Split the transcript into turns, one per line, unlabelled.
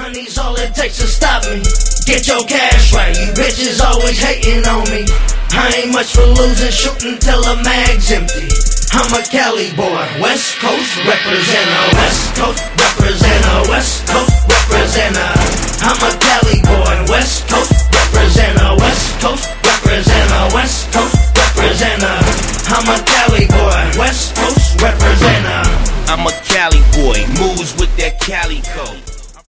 Money's all it takes to stop me. Get your cash right, you bitches always hating on me. I ain't much for losing, shooting till the mag's empty. I'm a Cali boy, West Coast representer, West Coast representer, West Coast representer. I'm a Cali boy, West Coast representer, West Coast representer, West Coast representer. I'm a Cali boy, West Coast representer.
I'm a Cali boy, moves with that Cali code.